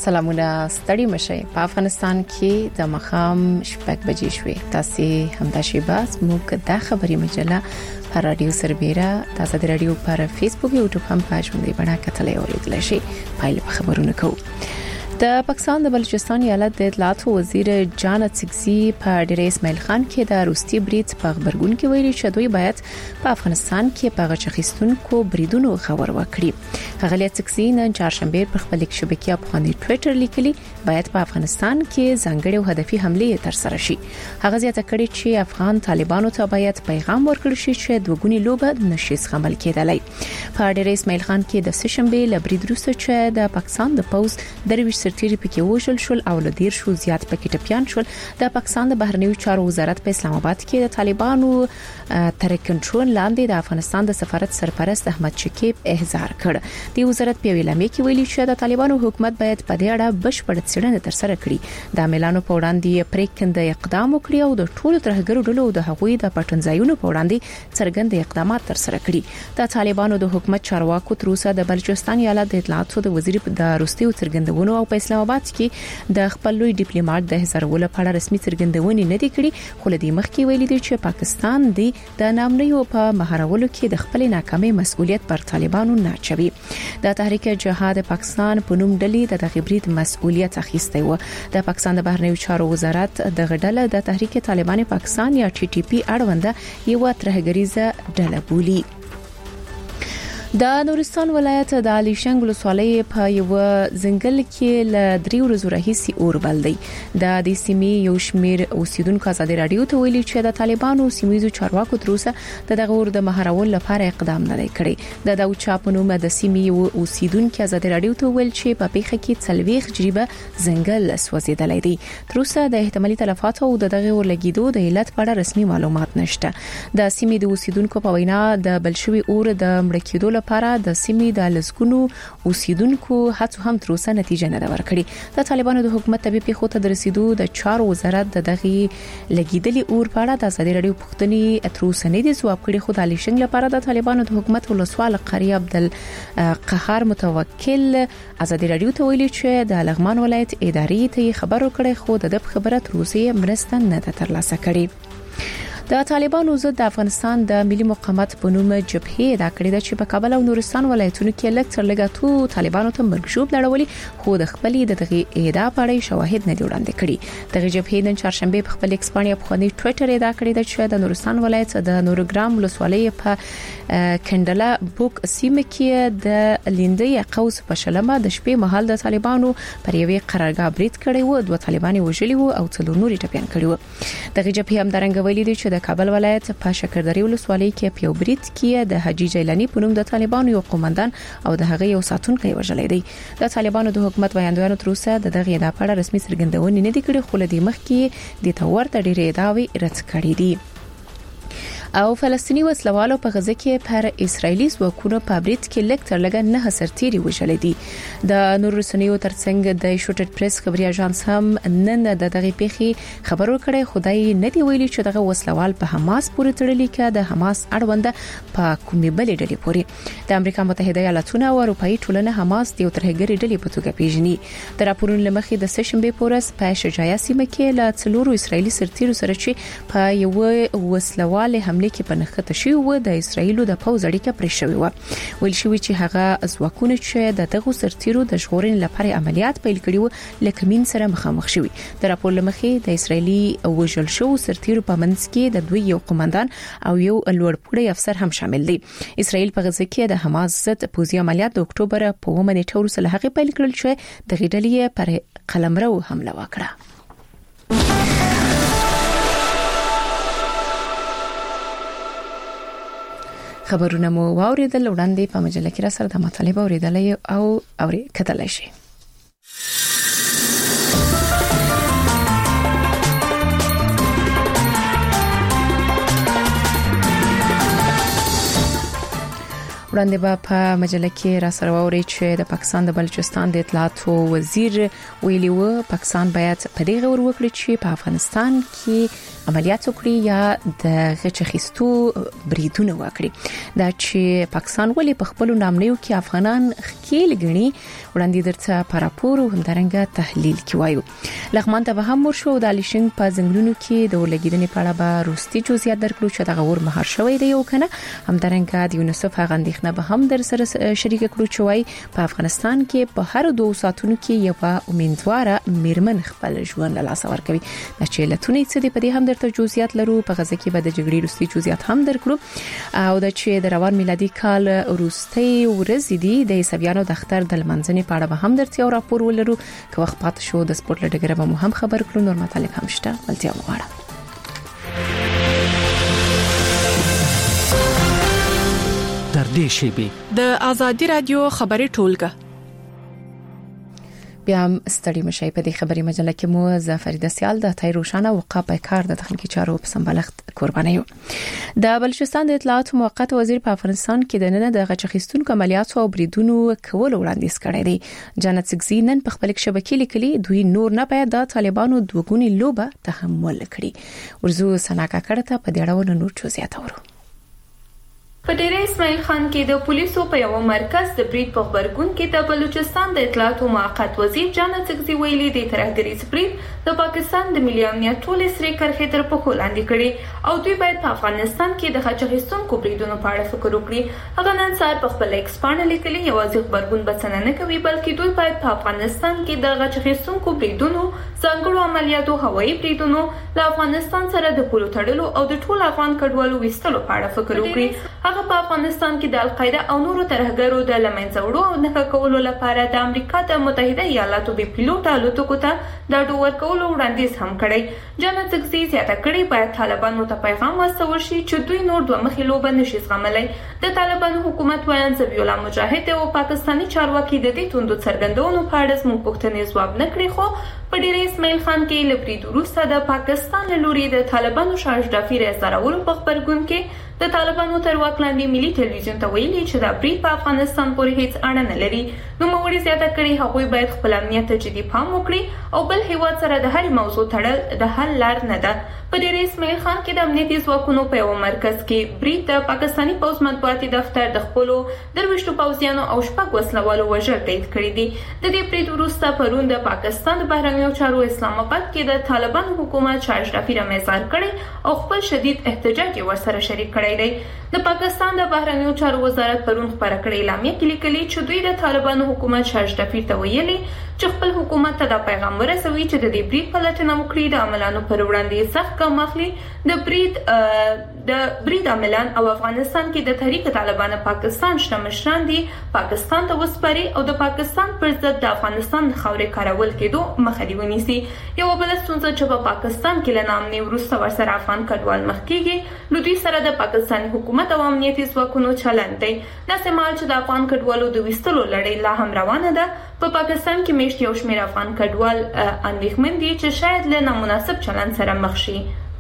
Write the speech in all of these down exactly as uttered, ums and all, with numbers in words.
سلامونه ستړي مشه په افغانستان کې د مخام شپږ بجې شوې تاسو همدا شی باز موږ د خبري مجله پر رادیو سربېره تاسو د رادیو پر فیسبوک او یوټیوب هم پاج باندې بنا کتلې اوریدل شي پایله خبرونه کوو د پاکستان د بلوچستان ایالت د اطلاعات وزیر جان تسکزی په ډیر اسماعیل خان کې د روسي برید په خبرګون کې ویلي چې دوی باید په افغانستان کې په غچخستونکو بریدونو خبر ورکړي هغه تسکزی نن چهارشنبه پر خپل شبکې افغاني ټوئیټر لیکلي باید په افغانستان کې ځانګړي او هدفي حمله تر سره شي هغه زیاته کړې چې افغان طالبانو ته باید پیغام ورکړل شي چې دوګونی لوبه نشي زغمل کېدلای په ډیر اسماعیل خان کې د سشنبه لبرید روسه چې د پاکستان د پوز درویش سرتیری پکې وژل شول او له ډیر شو زیات پکې ټپيان شول د پاکستان د بهرنیو چارو وزارت په اسلام آباد کې د طالبانو تر کنټرول لاندې د افغانستان د سفارت سرپرست احمد شکیب احضار کړ د وزارت په ویلامه کې ویلي چې د طالبانو حکومت باید په دې اړه بشپړ څېړنه تر سره کړي د اعلانو په وړاندې پریکنده اقدام وکړي او د ټولو ترهګرو ډلو د هغوی د پټنځایونو په وړاندې څرګند اقدامات تر سره کړي د طالبانو د حکومت چارواکو تر اوسه د بلوچستان ایالت د اطلاعاتو د وزیر د روسي څرګندونو او په اسلام آباد کې د خپل لوی ډیپلوماټ د هزارولو په اړه رسمي څرګندونې نه دي کړې خو لدی مخکې ویلي دي چې پاکستان دی د نامنیو په مهارولو کې د خپل ناکامۍ مسؤلیت پر طالبانو نه چوي د تحریک جهاد پاکستان په نوم ډلې د تغیبرید مسؤلیت اخیسته و د پاکستان د بهرنیو چارو وزارت د غډله د تحریک طالبان پاکستان یا ټي ټي پی اړونده یو ترهګریزه ډله بولی د نورستان ولایت د علي شنګ ولسوالۍ په یو ځنګل کې ل درې ورځې راهیسي اور بل دی د دې سیمې یو شمیر اوسیدونکو ازادي رادیو ته ویلي چې د طالبانو سیمایي چارواکو تر اوسه د دغه اور د مهارول لپاره اقدام نه کړی د داوچا په نوم د سیمې اوسیدونکو ازادي رادیو ته ویل چې په پیښه کې څلويخ جریبه ځنګل سوځیدلې دي تر اوسه د احتمالي تلفات او د دغه اور لګیدو د علت په اړه رسمي معلومات نشته د سیمې د اوسیدونکو په وینا د بلشوي اور د مړ کېدو لپاره د سیمې د لسګونو اوسیدونکو هڅو هم تر اوسه نتیجه نه ورکړي د طالبانو د حکومت تبي په خوته د رسیدو د چارو وزارت د دغه لګیدلي اور په اړه د ازادي رادیو پښتني تر اوسه نه دي جواب کړي خو د علي شنګ لپاره د طالبانو د حکومت ولسوال قاری عبد القهار متوکل ازادي رادیو ته ویلي چې د لغمان ولایت ادارې ته خبر ورکړي خو د خبره تر اوسه مرسته نه ترلاسه کړي د طالبانو ضد د افغانستان د ملي مقاومت په نوم جبهه دا کړی د چې په کابل او نورستان ولایتونو کې لکټر لګاتو طالبانو ته مرګشوب لړولي خو د خپلې د دغه اعدا پړې شواهد نه وړاندې کړي دغه جبهه نن چهارشنبه په خپل ایکسپانیا په خوني ټوئیټر اعدا کړی د چې د نورستان ولایت د نورګرام ولسوالۍ په کندلا بوک سیمه کې د لیندې قوس په شلمه د شپې مهال د طالبانو پر یوې قرارګاه برید کړی و دوه طالبان وژلي وو او څلور نور ټپيان کړي وو دغه جبهه هم درنګ ویلي دي چې د کابل ولایت په شکردري ولسوالۍ کې په برید کې د حاجی جیلانی په نوم د طالبانو یو قومندان او د هغه یو ساتونکی وژل دی د طالبانو د حکومت ویاندویانو تر اوسه د دغه د اړه رسمي څرګندونې نه دي کړې خو لدی مخ کې د تور د ډیرې داوی رد کړې دي او فلسطینی وسلوالو په غزه کې پر اسرایلی ځواکونو په برید کې لکټر لګا نه سرتيري وژل دي د نور رسنیو ترڅنګ د شوټډ پریس خبري اژانس هم نن د دغه پیښې خبر ورکړی خدای نه دی ویلي چې دغه وسلوال په حماس پورې تړلي کې د حماس اړونده په کومې بلې ډلې پورې د امریکا متحده ایالاتونو او اروپאי ټولنه حماس د ترهګری ډلې په توګه پیژني د راپورونو لمخې د سشنبه پورس په شجاع سیمه کې له څلورو اسرایلی سرتیرو سره چې په یو وسلوال حمله کې په نخښه شوی و د اسرایلو د پوز اړیکه پرې شوی و ویل شوی چې هغه ځواکونه چې د دغه سرتیرو د ژغورنې لپاره عملیات پیل کړي و لکه مين سره مخامخ شوی د راپور لمخې د اسرایلی وژل شو سرتیرو په منځ کې د دوی یو قومندان او یو لوړپوړی افسر هم شامل دي اسرایل په غزه کې د حماس ضد پوځي عملیات د اکتوبر په اوومه نیټه وروسته هغه پیل کړل چې د غډلې پر قلمرو حمله وکړه خبرونه مو واوریدل وړاندې په مجله کې را سره د مطالب اوریدل او اوري کتلای شي وړاندې به په مجله کې را سره واوري چې د پاکستان د بلوچستان د اطلاعاتو وزیر ویلي و پاکستان باید په دې غور وکړي چې په افغانستان کې عملیات وکړي یا د غچ خستو بریدونه وکړي دا چې پاکستان ولې په خپل نامنیو کې افغانان خکیل غني وړاندې درته پراپور او همدارنګه تحلیل کوي لغمان ته به هم ورشو د الیشن په زنګلونو کې د ولګیدنې په اړه به روستي جزئیات درکړو چې د غور مهار شوی دی او کنه همدارنګه د یونیسف غندښنه به هم در سره شریک کړو چې وای په افغانستان کې په هر دوه ساعتونو کې یو امیندواره میرمن خپل ژوند له لاس ورکوي چې لتونی څه دی په دې هم درته جزئیات لرو په غزه کې به د جګړې روستي جزئیات هم درکړو او د چې د روان میلادي کال روستي ورځ دی د سبيانو د اختر د منځني په اړه به هم درته راپور ولرو که وخت پات شو د سپورت لټګره به مو هم خبر کړو نور مطالب هم شته ولتیا وغواړه در دې شیبه د ازادي رادیو خبري ټولګه بیا ستړي مشي په دې خبري مجله کې مو زفریده سیال د تای روشانه وقایع کار د تخنیکی چارو په سمبالښت قرباني د بلوچستان د اطلاعات موقت وزیر په افغانستان کې د نن د غچخستون عملیاتو او بریدونو کول وړاندیز کړی دی جنت سګزی نن په خپل شبکې لیکلي دوی نور نه باید د طالبانو دوګونی لوبه تحمل کړي ورزو سناکا کړه په دې اړه نور څه زیات اورو په ډیره اسماعیل خان کې د پولیسو په یو مرکز د برید په خبرګون کې د بلوچستان د اطلاعات موقت وزیر جنت سګزی ویلي د ترهګریز برید د پاکستان د ملي امنیت ټولې سری کرښې تر پښو لاندې کړي او دوی باید په افغانستان کې د غچخستونکو بریدونو په اړه فکر وکړي هغه نن سهار په خپل ایکس باندې لیکلي یوازې خبرګون بسنه نه کوي بلکې دوی باید په افغانستان کې د غچخستونکو بریدونو ځانګړو عملیاتو هوایي بریدونو د افغانستان سره د پولو تړلو او د ټول افغان کډوالو وستلو په اړه فکر وکړي هغه په افغانستان کې د القاعده او نورو ترهګرو د لمنځه وړو او نه کولو لپاره د امریکا د متحده ایالاتو به پیلوټ الوتکو ته د ډور کولو وړاندیز هم کړی جنت سګزی زیاته کړي باید طالبانو ته پیغام واستول شي چې دوی نور دوه مخې لوبه نشي زغملای د طالبانو حکومت وایي زبیح الله مجاهد او پاکستانی چارواکي د دې توندو څرګندونو په اړه زموږ پوښتنې ځواب نه کړی خو په ډیره اسماعیل خان کې لپاره وروسته د پاکستان لوري د طالبانو شاهدافي رسارولو په خبرګون کې د طالبانو تر واک لاندې ملي ټلویزیون ته ویلي چې دا برید په افغانستان پورې هیڅ اړه نه لري نو موري زیاته کړي هغوی باید خپل امنیت ته جدي پام وکړي او بل هیواد سره د هر موضوع تړل د حل لار نه ده په ډیره اسماعیل خان کې د امنیتي ځواکونو په یو مرکز کې برید د پاکستانی پوز مطبوعاتي دفتر د خپلو درويشتو پوځیانو او شپږ وسلوالو وژل تایید کړی دي د دې برید وروسته پرون د پاکستان د بهرنیو چارو اسلام آباد کې د طالبانو حکومت شاهدافي رمزار کړي او خپل شدید احتجاج ورسره شریک کړی دی د پاکستان د بهرنیو چارو وزارت پرون خبره کړې اعلامیه کې لیکلي چې دوی د طالبانو حکومت شاهدافي ته ویلي چې خپل حکومت ته د پیغام ورسوي چې د دې برید پلټنه وکړي د عملانو پر وړاندې سخت ګام اخلي د برید د برید عملان او افغانستان کې د تحریک طالبان پاکستان شته مشران دي پاکستان ته وسپاري او د پاکستان پر ضد د افغانستان خاورې کارول کېدو مخه دی ونیسي یو بل ستونزه چې په پاکستان کې لنامني ورسته ورسره افغان کډوال مخ کېږي نو دوی سره د پاکستان حکومت او امنیتي ځواکونو چلند دی دا سمال چې د افغان کډوالو د وستلو لړۍ لا هم روانه ده په پاکستان کې مشت یو شمېر افغان کډوال اندېښمن دي چې شاید له نامناسب چلند سره مخ شي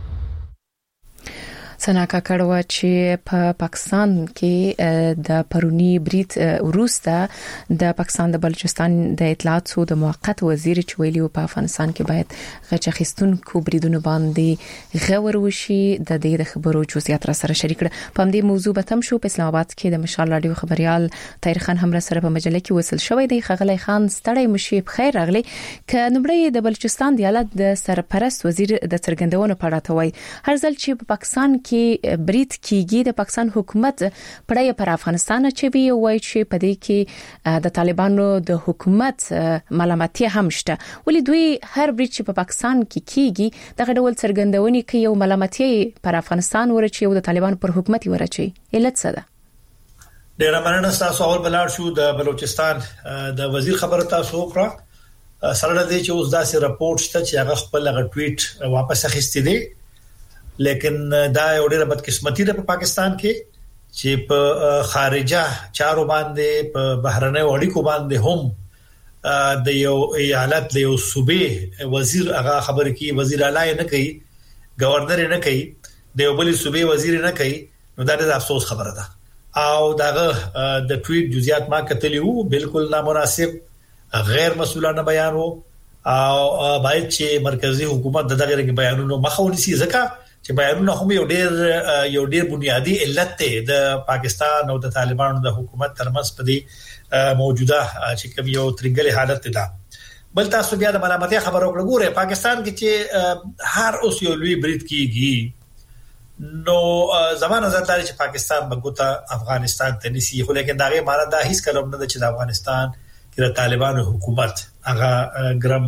سناکا کړو چې په پاکستان کې د پرونی برید وروسته د پاکستان د بلوچستان د اطلاعاتو د موقت وزیر چې ویلي په افغانستان کې باید غچخستونکو بریدونو باندې غور وشي د دې د خبرو جزئیات را سره شریک کړ په دې موضوع به تم شو په اسلام آباد کې د مشال رادیو خبريال طاهر خان هم را سره په مجله کې وصل شوی دی خغلی خان ستړی مشي بخیر راغلی ک نمبرې د بلوچستان د ایالت د سرپرست وزیر د څرګندونو په اړه توي هر ځل چې په پاکستان کې برید کیږي د پاکستان حکومت پړای پر افغانستان چې وی وایي چې په دې کې د طالبانو د حکومت ملامتي هم شته ولې دوی هر برید چې په پاکستان کې کیږي دغه ډول څرګندونې کوي او ملامتي پر افغانستان ورچي او د طالبان پر حکومت ورچي علت څه ده ډیر مننه تاسو اول بلار شو د بلوچستان د وزیر خبره تاسو وکړه سره د دې چې اوس داسې راپورټ شته چې هغه خپل هغه ټویټ واپس اخیستی دی لیکن دا یو ډېر بدقسمتي ده په پاکستان کې چې په خارجه چارو باندې په بهرنۍ اړیکو باندې هم د یو ایالت د یو صوبې وزیر هغه خبر کی وزیر اعلی نه کوي گورنر نه کوي د یو بل صوبې وزیر نه کوي نو دا د افسوس خبره ده او داغه د ټویټ جزئیات ما کتلی وو بالکل نامناسب غیر مسؤلانه بیان وو او باید چې مرکزی حکومت دغه رنګ بیانونو مخاوني سي ځکه چې بیانونه هم یو ډېر یو ډېر بنیادی علت ته د پاکستان او د طالبانو د حکومت ترمنځ په دې موجوده چې کوم یو ترنګلي حالت ده. بل تاسو بیا د ملامتیا خبرو وګورئ پاکستان کې چې هر اوس یو لوی برید کیږي نو زمانه زړه چې پاکستان بګوتا افغانستان ته نسی خو لیکن داغه معنی دا هیڅ کلم نه چې د افغانستان کې د طالبانو حکومت هغه ګرام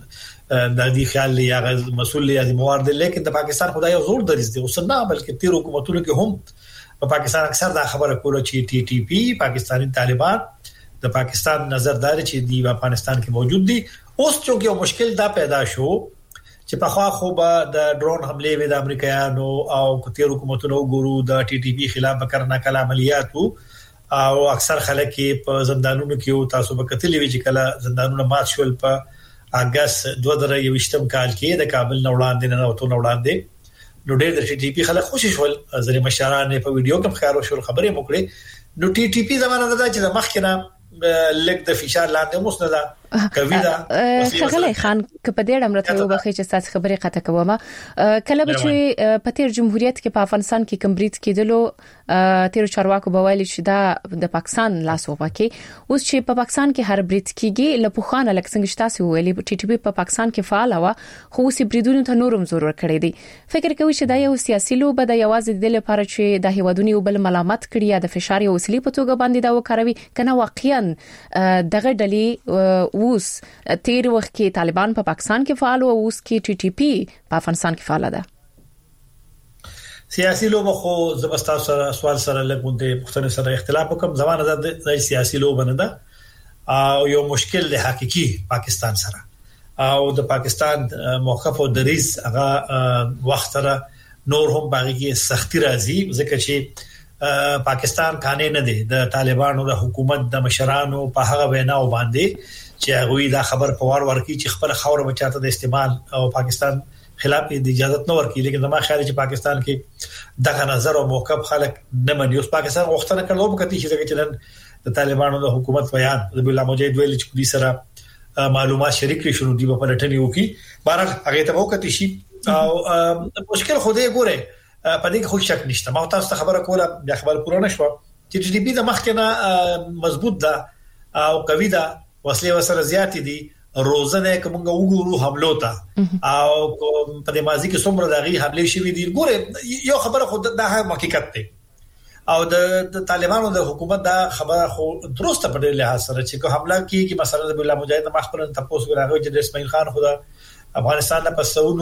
د دې خیال لري هغه مسول لري د موارد لیکن د پاکستان خدای یو زور دریز دی اوس نه بلکې تیر حکومتونو کې هم په پاکستان اکثر دا خبره کوله چې ټي ټي پی پاکستاني طالبان د پاکستان نظردار چې دی په افغانستان کې موجود دي. اوس چې یو مشکل دا پیدا شو چې په خوا خو به د ډرون حمله وې د امریکایانو او کتیر حکومتونو ګورو د ټي ټي پی خلاف وکړه کله عملیاتو او اکثر خلک په زندانونو کې تاسو به کتلې وی چې کله زندانونه مات شول په اگست دوه زره یوویشتم کال کې د کابل نه وړاندې نه وته نه وړاندې نو ډېر د ټي ټي پی خلک خوشی شول ځینې مشران په ویډیو کې ښکارو شول خبرې وکړي نو ټي ټي پی زمانه ده چې د مخکنه لګ د فشار لاندې موس نه ده کوي دا څنګه خان کپه دې امرته وبخې چې تاسو خبرې قطه کومه کله به چې په تیر جمهوریت کې په افغانستان کې کمبریت کېدلو تیر چارواکو بوایي چې دا د پاکستان لاس وبکي اوس چې په پاکستان کې هر بریټ کېږي له پوخانه لکه څنګه تاسو ویلي ټي ټي پی په پاکستان کې فعال و خو اوس بریدونو ته نورم زور ورکړی دی فکر کوي چې دا یو سیاسي لوبه د یوازې د لپاره چې د هیوادونو بل ملامت کړي یا د فشار یو وسیله په توګه باندې دا وکړوي کنه واقعا دغه ډلې اوس تیر وخت کې طالبان په پاکستان کې فعال او اوس کې ټي ټي پی په افغانستان کې فعال ده. سیاسي لوبه خو زبستا سره سوال سره لګونده مختلف سره اختلاف وکم زمانه د سیاسي لوبه نه ده او یو مشکل له حقيقي پاکستان سره او د پاکستان موقف او دریز هغه وخت سره نور هم باغی سختي راځي ځکه چې پاکستان کانه نه دی د طالبانو د حکومت د مشرانو په هغه وینا باندې چې هغه دا خبر په وار ورکی چې خپل خاور بچاته د استعمال او پاکستان خلاف د اجازه نه ورکی لیکن زما خیال چې پاکستان کې دغه نظر او موقف خلک نه مني اوس پاکستان وختونه کړو په کتي چې چې د طالبانو د حکومت بیان د بل مجاهد ویل چې پولیس سره معلومات شریک کړي شنو دی په لټنی وکي بهر هغه ته وکړي شي او مشکل خو دې ګوره په دې کې خو شک نشته ما تاسو ته خبره کوله بیا خبر پوره نشو چې ټي ټي پی د مخکنه مضبوط ده او قوي ده وسلې وسره زیات دي روزنه کومه وګورو حملو ته او په دې مازی کې څومره دغه حمله شوې دي ګوره یو خبره خو د حقیقت ده او د طالبانو د حکومت دا خبره خو درسته په دې لحاظ سره چې کوم حمله کیږي مثلا د بل مجاهد مخبرن تاسو راغی چې اسماعیل خان خدا افغانستان نه پسونو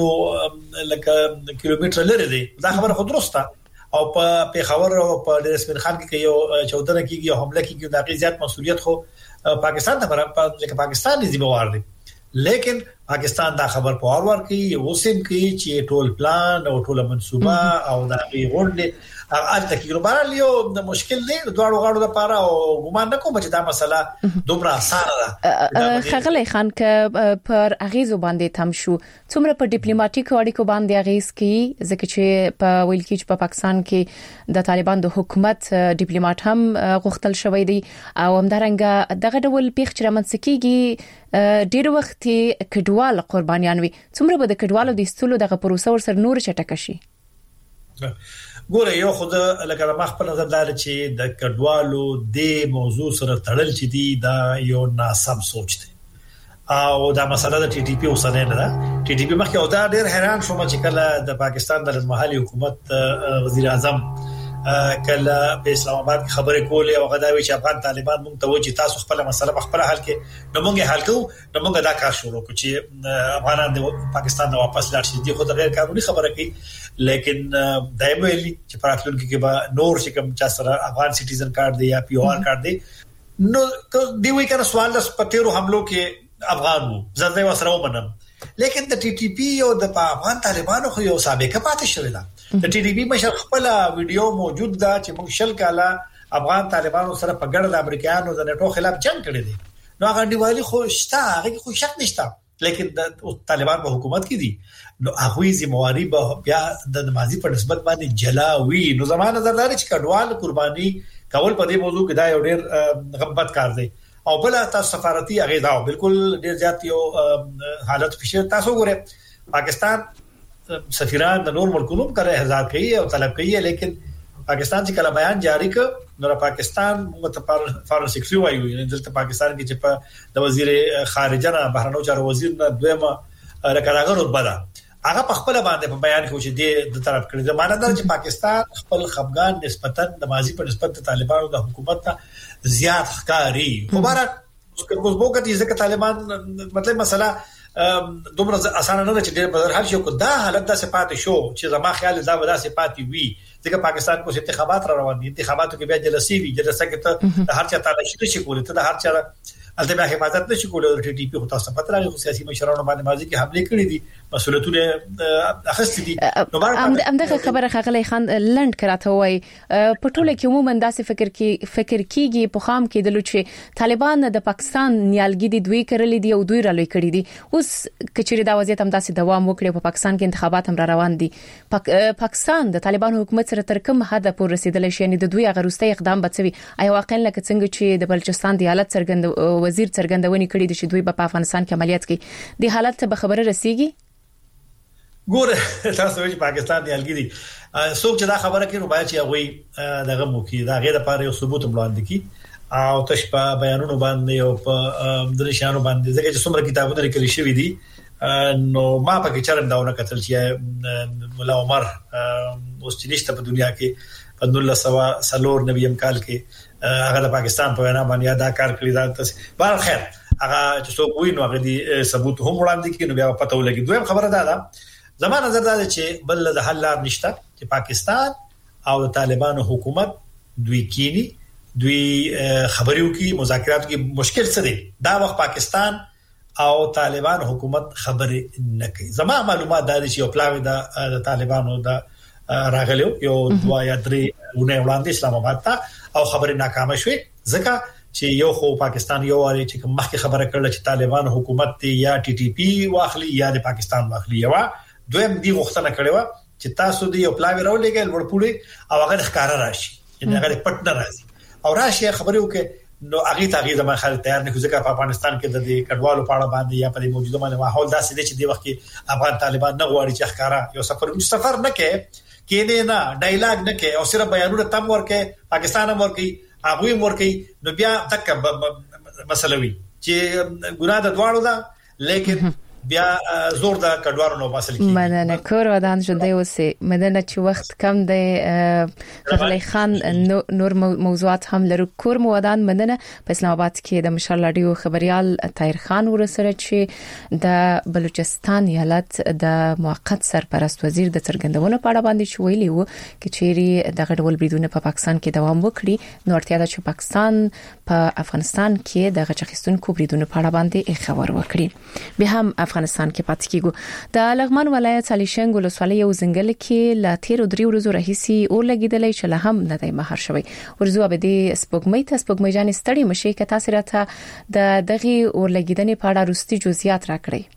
لکه کیلومتر لري دي دا خبره خو درسته او په پیښور او په اسماعیل خان کې یو چودنه کیږي او حمله کیږي دا غي زیات مسولیت خو پاکستان ته پر لکه پاکستان دې ذمہوار دي لیکن پاکستان دا خبر په اور ور کې وسیم کې چې ټول پلان او ټول منصوبه او دا غي غونډه الته کې ګلوبال یو د مشکل دی دواړو غاړو لپاره او ګومان نکوم چې دا مسله دومره اسانه ده. خغلی خان ک پر اغیزو باندې تم شو څومره په ډیپلوماټیک اړیکو باندې اغیز کی ځکه چې په ویل کې چې په پاکستان کې د طالبان د حکومت ډیپلوماټ هم غوښتل شوی دی او همدارنګه دغه ډول پیښ چې رامنځکیږي ډیر وخت کډوال قربانیان وي څومره به د کډوالو د استلو دغه پروسه ور سره نور چټک شي. ګوره یو خود لکه ما خپل نظر دار چې د کډوالو د موضوع سره تړل چې دی دا یو ناسم سوچ دی او دا مسله د ټي ټي پی اوسنه نه ده ټي ټي پی مخکې او دا ډیر حیران شوم چې کله د پاکستان د محلي حکومت وزیر اعظم کله په اسلام آباد کې خبرې کولې او غداوي چې افغان طالبان مونږ ته و چې تاسو خپل مسله په خپل حل کې نو مونږه حل کوو نو مونږ دا کار شروع کوو چې افغانان د پاکستان نه واپس لاړ شي دي خو د غیر قانوني خبره کوي لیکن دایمه ویلي چې پراکلون کې به نور چې کوم چا سره افغان سټیزن کارت دی یا پی او آر کارت دی نو دی وی کنه سوال د پټیرو حملو کې افغان وو زړه وسره ومنم لیکن د ټي ټي پی او د افغان طالبانو خو یو سابقه پاتې شوی ده د ټي ټي پی مشر خپل ویډیو موجود ده چې موږ شل کاله افغان طالبانو سره په ګډه د امریکایانو د نټو خلاف جنگ کړی دی نو هغه دیوالي خو شته هغه خو شک نشته لیکن د طالبان په حکومت کې دي نو هغه ذمہواری به بیا د ماضي په نسبت باندې جلاوي نو زمانه نظردار چې کډوال قرباني کول په دې موضوع کې دا یو ډېر غبط کار دی او بل تاسو سفارتي هغه دا بالکل ډیر زیات یو حالت فشار تاسو ګوره پاکستان سفیران د نور ملکونو کړه احضار کوي او طلب کوي لیکن پاکستان چې کله بیان جاری ک نو پاکستان متفر فارن سیکریټری وایي یعنی دلته پاکستان کې چې په د وزیر خارجه نه بهرنیو چارو وزیر نه دویمه رکړاګر وبدا هغه په خپل باندې په بیان کې چې د طرف کړی د معنی دا چې پاکستان خپل خفګان نسبتا د ماضي په نسبت د طالبانو د حکومت ته زیات ښکاری مبارک اوس وګورئ چې طالبان مطلب مسله دومره اسانه نه چې ډېر بدر هر شي کو دا حالت د صفات شو چې زما خیال دا ودا صفات وي ځکه پاکستان کو انتخابات را روان دي انتخاباتو کې بیا جلسي وي جلسه کې ته هر چا تعالی شي کولای ته هر چا البته حفاظت نشي کولای ټي ټي پی خو تاسو پته راغلی سیاسي مشرانو باندې ماضي کې حمله کړې دي مسؤلیتونه اخستې دي نو همدغه خبره خغلی خان لند کراته وای په ټوله کې عموما داسې فکر کې فکر کیږي په خام کې د لوچې طالبان د پاکستان نیالګي دي دوی کړلې دي او دوی را لوي کړی دي اوس کچېری دا وضعیت هم داسې دوام وکړي په پاکستان کې انتخابات هم را روان دي پاک پاکستان د طالبان حکومت سره تر کوم حد پورې رسیدلی شي یعنی د دوی غروستي اقدام بچوي اي واقعا لکه څنګه چې د بلوچستان د حالت څرګند وزیر څرګندونې کړې دي چې دوی په افغانستان کې عملیات کوي د حالت ته خبره رسیږي ګوره تاسو وایي پاکستان دی الګي دي څوک چې دا خبره کوي نو باید چې هغه دغه مو کې دا غیر لپاره یو ثبوت وړاندې کی او تاسو په بیانونو باندې او په درشانو باندې ځکه چې څومره کتابونه لیکل شوی دي نو ما پکې چرم داونه کتل چې مولا عمر اوس چې نشته په دنیا کې په نولس سوه سلور نبی ام کال کې هغه د پاکستان په وینا باندې ادا کار کړی دا تاسو بهر خیر هغه چې څوک ویني هغه دي ثبوت هم وړاندې کړي نو بیا پته ولګي دویم خبره ده دا زما نظر دا چې بل د حل لار نشته چې پاکستان او د طالبانو حکومت دوی کینی دوی خبريو کې مذاکرات کې مشکل څه دي دا وخت پاکستان او طالبان حکومت خبرې نه کوي زما معلومات دا دي چې یو پلاوی د طالبانو د راغلیو یو دوا یا درې ونه وړاندې اسلام آباد ته او خبرې ناکامه شوې ځکه چې یو خو پاکستان یو واري چې مخکې خبره کړل چې طالبان حکومت یا ټي ټي پی واخلي یا د پاکستان واخلي یو دویم دی غوښتنه کړې و چې تاسو دی یو پلاوی راولېګل ورپوړي او هغه ښکارا راشي یعنی هغه پټ نه راځي او راشي خبرو کې نو هغه تغیر زما خل تیار نه ځکه په افغانستان کې د دې کډوالو په اړه باندې یا په موجوده باندې ماحول داسې دی چې د وخت کې افغان طالبان نه غواړي چې ښکارا یو سفر سفر نه کې کینه نه ډایلاګ نه کې او صرف بیانونه تم ورکه پاکستان هم ورکي هغه هم ورکي نو بیا تک مسله وي چې ګناه د دواړو ده لیکن بیا زور د کډوارو نو باسل کی مننه کور ودان شوندې اوسې مننه چې وخت کم دی خغلی خان نور موضوعات هم لرو کور مو ودان مننه په اسلام آباد کې د مشال رادیو خبريال طاهر خان ورسره چې د بلوچستان ایالت د موقت سرپرست وزیر د څرګندونو په اړه باندې شویلی وو چې چیرې د غډول بریدونه په پاکستان کې دوام وکړي نو اړتیا ده چې پاکستان په افغانستان کې د غچخستونکو بریدونه په اړه باندې خبر وکړي به هم افغانستان کې پاتې کیږو د لغمان ولایت عليشنګ ولسوالۍ یو ځنګل کې لا تیر درې ورځې راهیسي اور لګیدلې چې له هم نه دی مهار شوی ورزو به د سپوږمۍ ته سپوږمۍ جان ستړي مشي کې تاسو راته د دغه اور لګیدنې په اړه روستي جزئیات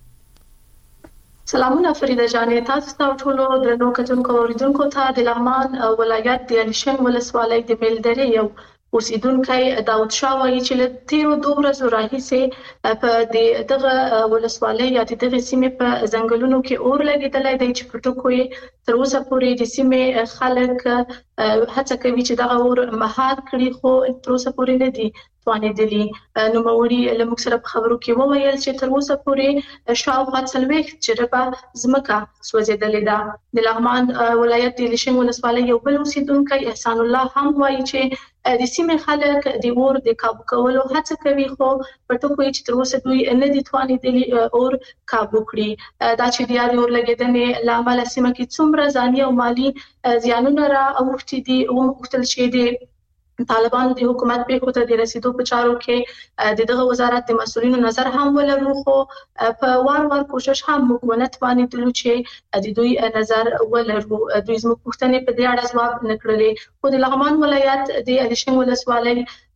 راکړئ سلامونه فریده جانې تاسو ته ټولو درنو کتونکو اوریدونکو ته د لغمان ولایت د عليشنګ ولسوالۍ د ملدرې یو اوسیدونکو داود شاه وایي چې له تیرو دوه ورځې راهیسې په دغه ولسوالۍ یا دغه سیمې په ځنګلونو کې اور لګیدلې دی چې په ټکو یې تر اوسه پورې د سیمې خلک هڅه کوي چې دغه اور مهار کړي خو تر اوسه پورې نه دي توانېدلي نو موري له موږ سره په خبرو کې وویل چې تر اوسه پورې شاوخوا څلوېښت جربه ځمکه سوځېدلې ده د لغمان ولایت د عليشنګ ولسوالۍ یو بل اوسیدونکی احسان الله هم وایي چې د سیمې خلک د اور د کابو کولو هڅه کوي خو په ټکو یې چې تر اوسه دوی نه دي توانېدلي اور کابو کړي دا چې د اور لګیدنې له امله سیمه کې څومره ځاني او مالي زیانونه را اوښتي دي او مختل شي دي طالبانو د حکومت په خاطر د رسیدو په چارو کې د دغه وزارت د مسؤلینو نظر هم ولرو خو په وار وار کوشش هم مکونت باندې تلو چې د دوی نظر ولرو دوی زموږ پوښتنې په دې اړه ځواب نکړلې خو د لغمان ولایت د عليشنګ ولسوالۍ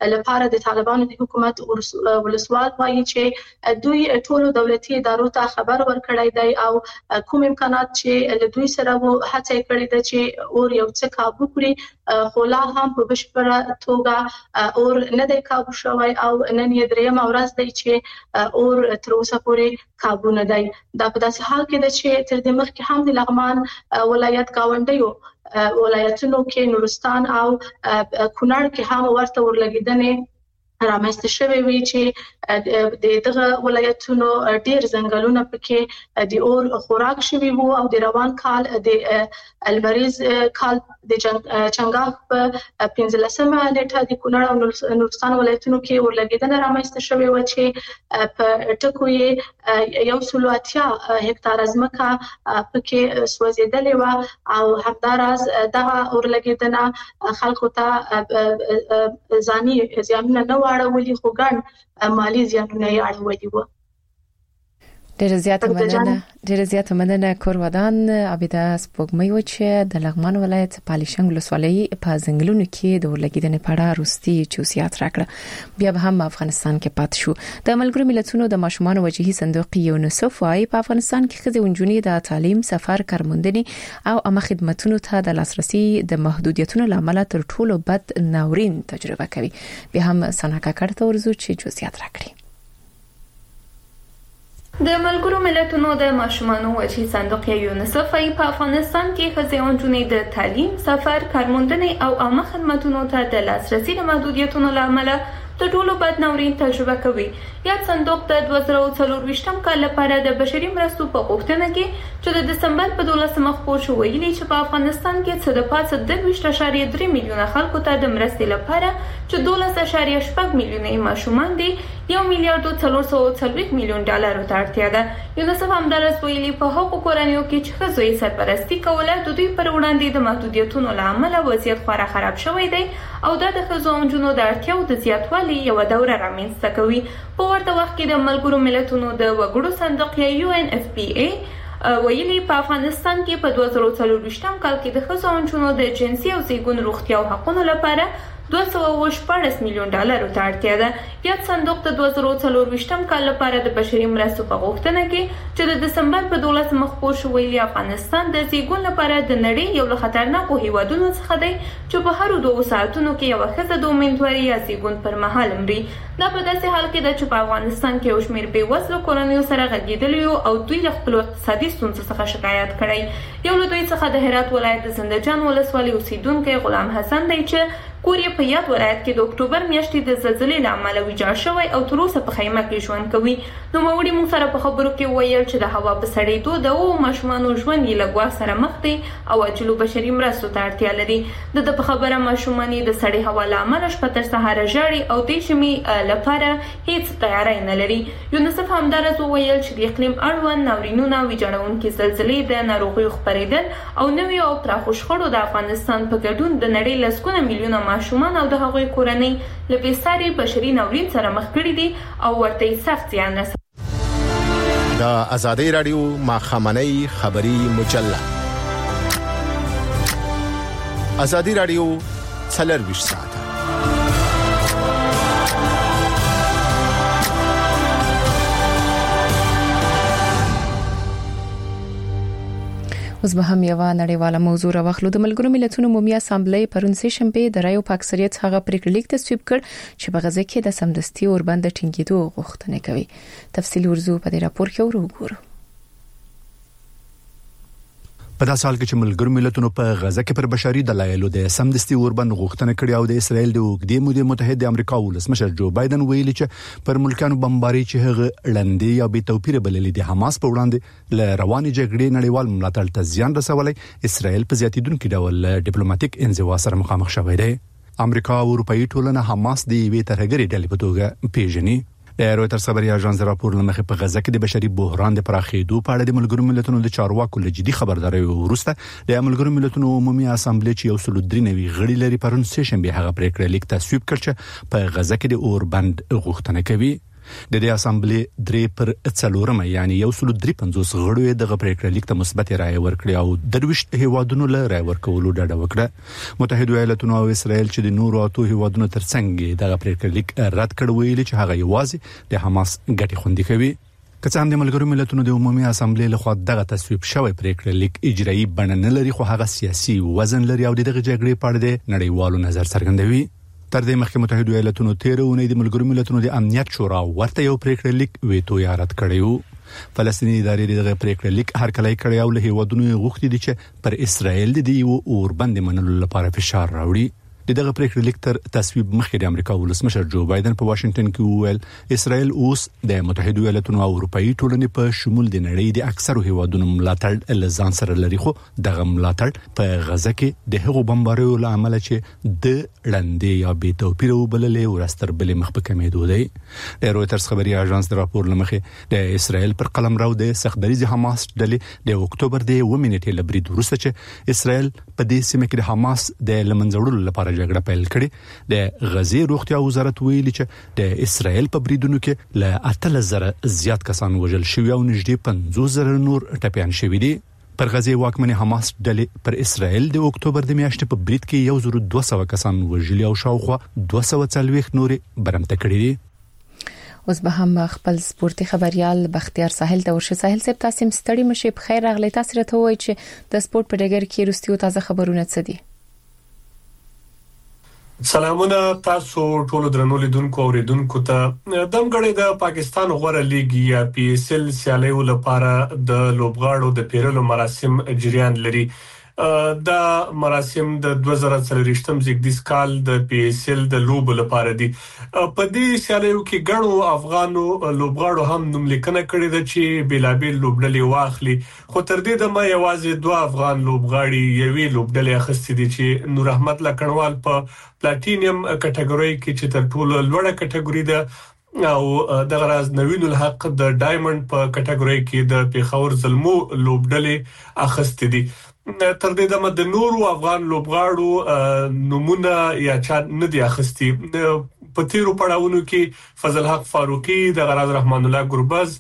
لپاره د طالبانو د حکومت ولسوال وایي چې دوی ټول دولتي ادارو ته خبر ورکړی دی او کوم امکانات چې له دوی سره وو هڅه کړې ده چې اور یو څه کابو کړي خو لا هم په بشپړه توګه اور نه دی کابو شوی او نن یې درېیم ورځ دی چې اور تر اوسه پورې کابو نه دی. دا په داسې حال کې ده چې تر دې مخکې هم د لغمان ولایت گاونډیو ولایتونو کې نورستان او کونړ کې هم ورته ورلګیدنې رامنځته شوې وي چې د دغه ولایتونو ډېر ځنګلونه پکې د اور خوراک شوي وو او د روان کال د المریز کال د چنګاښ په پنځلسمه نیټه د کونړ او نورستان ولایتونو کې ورلګیدنه رامنځته شوې وه چې په ټکو یې یو سل او اتیا هکتاره ځمکه پکې سوځېدلې وه او همداراز دغه اورلګیدنه خلکو ته ځاني زیانونه نه اړولي خو ګڼ مالي زیانونه یې اړولي وو. ډېر زیات مننه ډېر زیات مننه کورودان عبیده سپوږمۍ و چې د لغمان ولایت پالیشنګ ولسوالۍ په ځنګلونو کې د ورلګیدنې په اړه وروستي چوسیات راکړه. بیا به هم افغانستان کې پات شو. د ملګرو ملتونو د ماشومان وجهي صندوق یونیسف وايي په افغانستان کې ښځې او نجونې د تعلیم، سفر، کارموندنې او عامه خدماتو ته د لاسرسي د محدودیتونو لامل تر ټولو بد ناورین تجربه کوي. بیا هم سناکا کړه ورزو چې چوسیات راکړي. د ملګرو ملتونو د ماشومانو وجهي صندوق یونیسف په افغانستان کې ښځې او نجونې د تعلیم، سفر، کارموندنې او عامه خدماتو ته د لاسرسي د محدودیتونو لامل د ټولو بد ناورین تجربه کوي. یاد صندوق د دوه زره څلور کال لپاره د بشري مرستو په غوښتنه کې چې د دسمبر په دولسمه خپور شو ویلي چې په افغانستان کې څه د پاسه د دوه اعشاریه درې میلیونه خلکو ته د مرستې لپاره چې دولس اعشاریه شپږ میلیونه ماشومان دي یو میلیارډ او څلور سوه څلوېښت میلیون ډالرو ته اړتیا ده. یونیسف همدارس ویلي په هغو کورنیو کې چې ښځو یې سرپرستي کوله د دوی پر وړاندې د محدودیتونو له امله وضعیت خورا خراب شوی دی او دا د ښځو او نجونو د اړتیاو د زیاتوالي یوه دوره رامنځته کوي. په ورته وخت کې د ملګرو ملتونو د وګړو صندوق یا یو ان اف پی ای ویلي په افغانستان کې په دوه زره څلور کال کې د ښځو او نجونو د جنسي او زیږون روغتیا او حقوقو لپاره دوه سوه شپاړس میلیون ډالرو ته اړتیا ده. یاد صندوق د دوه زره څلور کال لپاره د بشري مرستو په غوښتنه کې چې د دسمبر په دولسمه خپور شو ویلي افغانستان د زیږون لپاره د نړۍ یو له خطرناکو هیوادونو څخه دی چې په هرو دوه ساعتونو کې یوه ښځه د امیندوارۍ یا زیږون پر مهال مري. دا په داسې حال کې ده چې په افغانستان کې یو شمېر بېوزلو کورنیو سره غږېدلي او دوی له خپلو اقتصادي ستونزو څخه شکایت کړی. یو له دوی څخه د هرات ولایت د زندهجان ولسوالۍ اوسیدونکی غلام حسن دی چې کور یې په یاد ولایت کې د اکتوبر میاشتې د زلزلې له امله ویجاړ شوی او تر اوسه په خیمه کې ژوند کوي. نوموړي موږ سره په خبرو کې وویل چې د هوا په سړېدو د اوو ماشومانو ژوند یې له ګواښ سره مخ دی او عاجلو بشري مرستو ته اړتیا لري. د ده په خبره ماشومان یې د سړې هوا له امله شپه تر سهاره ژاړي او دې ژمي لپاره هیڅ تیاری نه لري. یونیسف همدارس وویل چې د اقلیم اړوند ناورینونه، ویجاړونکې زلزلې، د ناروغیو خپرېدل او نویو او پراخو شخړو د افغانستان په ګډون د نړۍ لسګونه میلیونه ماشومان او د هغوی کورنۍ له بېساري بشري ناورین سره مخ کړي دي او ورته سخت زیان رسوي. د ازادي رادیو ماخامنۍ خبري مجله ازادي رادیو څلور ساعت اوس به هم یو نړیواله موضوع راوخلو. د ملګرو ملتونو عمومي اسامبلې پرون سه شنبه د رایو په اکثریت هغه پریکړه لیک تصویب کړ چې په غزه کې د سمدستي اوربند ټینګېدو غوښتنه کوي. تفصیل ورزو په دې راپور کې وګورو. په داسې حال کې چې ملګرو ملتونو په غزه کې پر بشري دلایلو د سمدستي اوربند غوښتنه کړې او د اسرایل د اوږدې مودې متحد امریکا ولسمشر جو بایدن ویلي چې پر ملکانو بمباري چې هغه لندې یا به توپیر بللې د حماس په وړاندې ل رواني جګړې نړیوال ملاتړ ته زیان رسولي اسرایل په زیاتیدونکو ډول ډیپلوماټیک انزوا سره مخامخ شوی دی. امریکا او اروپאי ټولنه حماس د وی ترهګری ډلې په توګه پیژني. د رويټرز خبري اژانس راپور لمخې په غزه کې د بشري بحران د پراخېدو په اړه د ملګرو ملتونو د چارواکو له جدي خبرداري وروسته د ملګرو ملتونو عمومي اسامبلې چې یو سل درې نوي غړي لري پرون سه شنبه هغه پریکړه لیک تصویب کړ چې په غزه کې د اوربند غوښتنه کوي. د دې اسامبلې درې پر څلورمه یعنی یو سل درې پنځوس غړو د پریکړه لیک ته مثبت رائے ورکړي او درويشت هیوادونو له رائے ورکولو ډاډه وکړه. متحده ایالاتونو او اسرائیل چې د نورو اتو هیوادونو ترڅنګ د پریکړه لیک رد کړ ویلي چې هغه یوازې د حماس ګټې خوندي کوي. کڅان د ملګرو ملتونو د عمومي اسامبلې له خوا دغه تصویب شوی پریکړه لیک اجرایی بڼه نه لري خو هغه سیاسي وزن لري او دغه جګړې په اړه د نړیوالو نظر څرګندوي. تر دې مخکې متحده ایالاتونو تیرونه د ملګرو ملتونو د امنیت شورا ورته یو پریکړه لیک ویتو یا رد کړیو. فلسطینی ادارې دغه پریکړه لیک هرکلی کړی او له هیوادونو غوښتي دي چې پر اسرائیل د یو اوربند منلو لپاره فشار راوړي. دغه پریکړه لیک تر تصویب مخکې د امریکا ولسمشر جو بایدن په واشنگټن کې وویل اسرائیل اوس د متحده ایالاتونو او اروپאי ټولنې په شمول د نړۍ د اکثرو هیوادونو ملاتړ لزان سره لري خو دغه ملاتړ په غزه کې د هغو بمباریو له امله چې د لندې یا بې توپیر وبللې ورستر بلې مخ په کمیدو دی. د رويټرز خبري اژانس د راپور لمخې د اسرائیل پر قلمرو د سختدریز حماس ډلې د اکتوبر د یو منټې لبرید وروسته چې اسرائیل په دې سیمه کې د حماس د لمنځوړلو لپاره جګړه پیل کړې. د غزې روغتیا وزارت ویلي چې د اسرائیل په بریدونو کې له اتل زره زیات کسان وژل شوي او نږدې پنځوس زره نور ټپيان شوي دي. پر غزې واکمنې حماس ډلې پر اسرائیل د اکتوبر د میاشتې په برید کې یو زره دوه سوه کسان وژلي او شاوخوا دوه سوه څلوېښت نور برمته کړي دي. اوس به هم خپل سپورتي خبريال بختیار ساحل ته ورشه. ساحل صاحب تاسو مستړی مشه په خیر راغلی. تاسو راته وایي چې د سپورت په ډګر کې وروستیو تازه خبرونه څه دي؟ سلامونه تاسو ټول درنو لیدونکو او اوریدونکو ته. دمګړې د پاکستان غوړه لیګ یا پی ایس ایل سیالیو لپاره د لوبغاړو د پیرلو مراسم جریان لري. دا مراسم د دوه زره څلوېښتم زیږدیز کال د پی ایس ایل د لوبو لپاره دي. په دې سیالیو کې ګڼو افغانو لوبغاړو هم نوملیکنه کړې ده چې بیلابیل لوبډلې واخلي خو تر دې دمه یوازې دوه افغان لوبغاړي یوې لوبډلې اخیستې دي چې نور احمد لکنوال په پلاټینیم کټګوري کې چې تر ټولو لوړه کټګوري ده او دغه راز نوین الحق د ډایموند په کټګوري کې د پیښور زلمو لوبډلې اخیستې دي. تر دې دمه د نورو افغان لوبغاړو نمونه یا چا نه دي اخیستي. په تیرو پړاوونو کې فضل حق فاروقي، د غراز رحمان الله ګربز،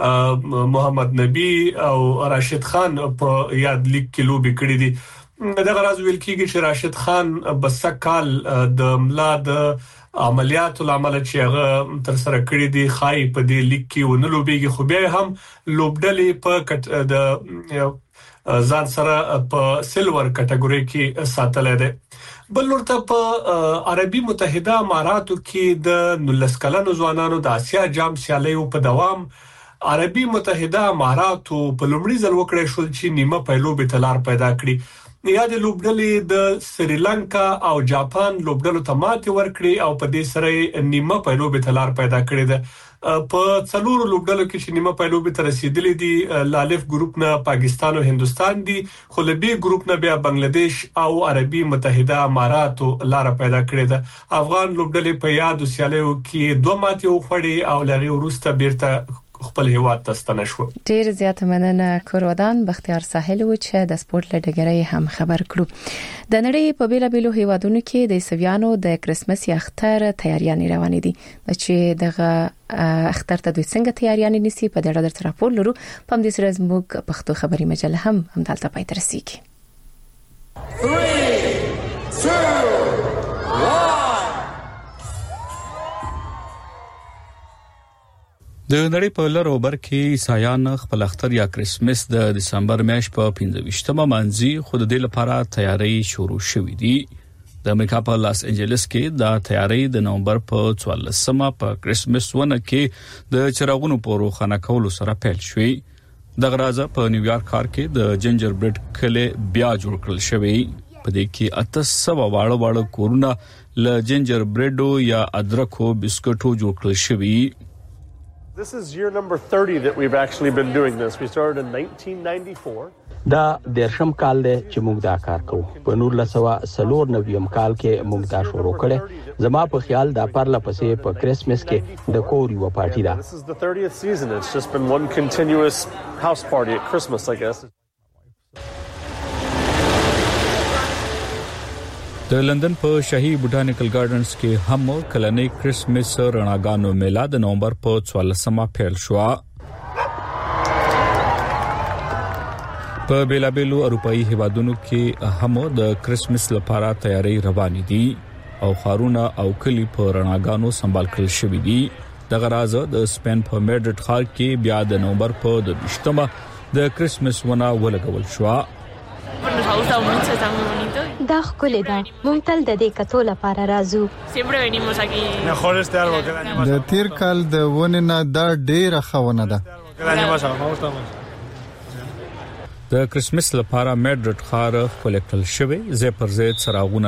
محمد نبی او راشد خان په یاد لیگ کې لوبي کړې دي. د غراز ویل کېږي چې راشد خان بسکال د ملا د عملیاتو لامل چې هغه تر سره کړی دي خای په دې لیگ کې ونه لوبيږي خو بیا هم لوبډلې په د ځان سره په سلور کټګوري کې ساتل دي. بل ورته په عربي متحده اماراتو کې د نولس کلنو ځوانانو د آسیا جام سیالیو په دوام عربي متحده اماراتو په لومړي ځل وکړې شو چې نیمه پیلو به تلار پیدا کړي. یا د لوبډلې د سریلانکا او جاپان لوبډلو ته ماتې ورکړي او په دې سره نیمه پیلو به تلار پیدا کړي ده. په څلورو لوبډلو کې چې نیمه پیلو به تر رسیدلې دي لالف ګروپ نه پاکستان او هندستان دي خو له بي ګروپ نه بیا بنگلاديش او عربي متحده اماراتو لار پیدا کړې ده. افغان لوبډلې په یاد سیالیو کې دوه ماتې وخوړې او لغې ورسته بیرته خپل هیواد ته ستنه شو. ډیر زیات مننه کورودان بختیار ساحل و چې د سپورت لډګرۍ هم خبر کړو. د نړۍ په بیلابیلو هیوادونو کې د سویانو د کرسمس اختر تیاریانې روانې دي. چې دغه اختر ته دوی څنګه تیاریانې نيسي په دې اړه درته راپور لرو. په دې سره زموږ پښتو خبري مجله هم همدلته پای ته رسیږي. three two one د نړۍ په لر او بر کې عیسایان خپل اختر یا کرسمس د دسمبر میاشت په پنځه ویشتمه مانځي خو د دې لپاره تیاری شروع شوې دي. د امریکا په لاس انجلس کې دا تیاری د نومبر په څوارلسمه په کرسمس ونه کې د چراغونو په روښانه کولو سره پیل شوې. د غرازه په نیویارک ښار کې د جنجر بریډ کلی بیا جوړ کړل شوی. په دې کې اته سوه واړه واړه کورونه ل جنجر بریډو یا ادرکو بسکټو جوړ کړل شوی. This is year number thirty that we've actually been doing this. We started in nineteen ninety-four. دا دیرشم کال دی چې موږ دا کار کوو. په نولس سوه څلور نویم کال کې موږ دا شروع کړی. زما په خیال دا پرله پسې په کرسمس کې د کور یو پارټي ده. This is the thirtieth season. It's just been one continuous house party at Christmas, I guess. د لندن په شاهي بوټانیکل ګارډنز کې هم کلنۍ کرسمس رڼاګانو میله د نومبر په څوارلسمه پیل شو. په بیلابېلو اروپאי هیوادونو کې هم د کرسمس لپاره تیاری روانې دي او خارونه او کلی په رڼاګانو سمبال کړل شوې دي. د غرازه د سپین په میډرډ ښار کې بیا د نومبر په دوشتمه د کرسمس ونه ولګول شو. دا ښکلی ده. مونږ تل د دې کتو لپاره راځو. د تیر کال د ونې نه دا ډیره ښونه ده. د کرسمس لپاره میډرډ ښار خپل کړل شوی زه پر زید څراغونه